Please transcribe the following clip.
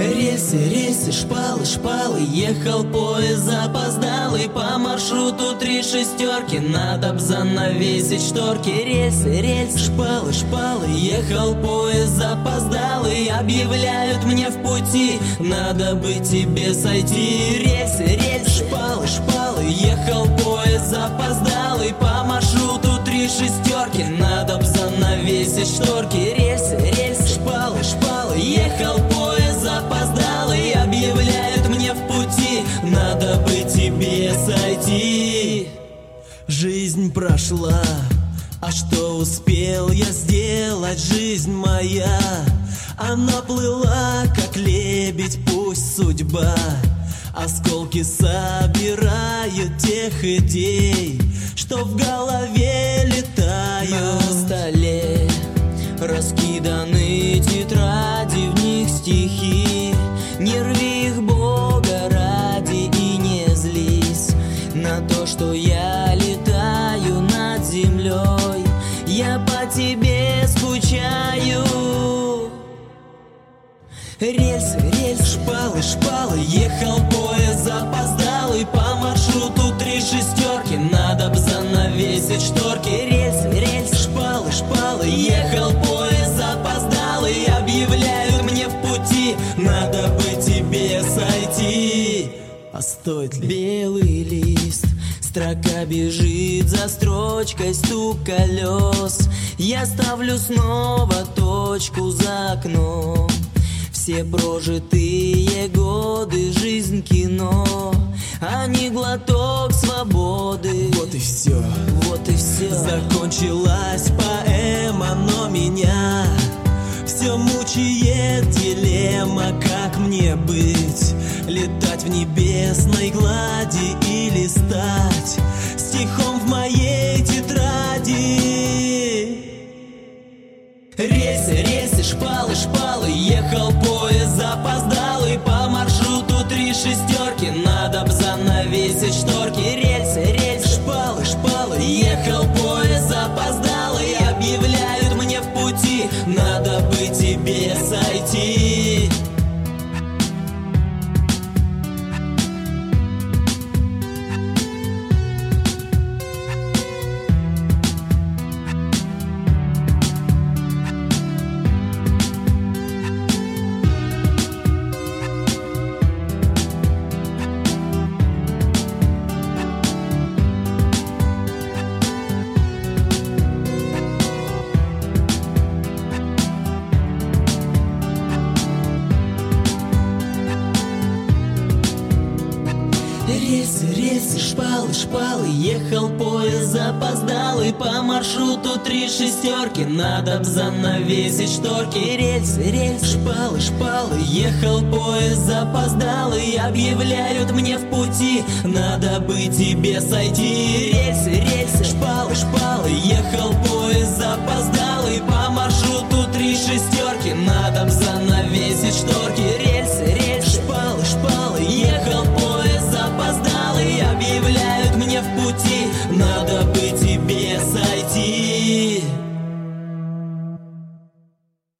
Рельсы, рельсы, шпалы, шпалы, ехал поезд запоздалый. По маршруту 3 шестерки, надо б занавесить шторки. Рельсы, рельсы, шпалы, шпалы, ехал поезд запоздалый. Объявляют мне в пути, надо бы тебе сойти. Рельсы, рельсы, шпалы, шпалы, ехал поезд запоздалый. По маршруту 3 шестерки, надо б занавесить шторки. Рельсы, рельсы, шпалы, шпалы, ехал поезд запоздалый. Объявляют мне в пути, надо бы тебе сойти. Жизнь прошла, а что успел я сделать? Жизнь моя, она плыла, как лебедь, пусть судьба осколки собирают тех идей, что в голове летают. На столе раскиданы тетради, в них стихи. Не рви их, Бога ради, и не злись на то, что я летаю над землей. Я по тебе скучаю. Рельсы, рельсы, шпалы, шпалы, ехал поезд запоздалый. По маршруту 3 шестерки, надо б занавесить шторки. Рельсы, рельсы, шпалы, шпалы, ехал поезд запоздалый. Объявляют мне в пути, надо бы тебе сойти. А стоит ли? Белый лист, строка бежит за строчкой, стук колес. Я ставлю снова точку за окном. Все прожитые годы, жизнь кино, а не глоток свободы. Вот и все, вот и все. Закончилась поэма, но меня все мучает дилемма. Как мне быть? Летать в небесной глади или стать стихом в моей тетради? Рельсы, рельсы, шпалы, шпалы, ехал поезд запоздалый. По маршруту 3 шестерки, надо б занавесить шторки. Рельсы, рельсы, шпалы, шпалы, ехал поезд запоздалый. Объявляют мне в пути, надо бы тебе сойти. Рельсы, рельсы, шпалы, шпалы, ехал поезд запоздалый. По маршруту 3 шестерки, надо б занавесить шторки. Рельсы, рельсы, шпалы, шпалы, ехал поезд запоздалый. Объявляют мне в пути, надо бы тебе сойти. Рельсы, рельсы, шпалы, шпалы, ехал поезд запоздалый. По маршруту 3 шестерки, надо б занавесить шторки.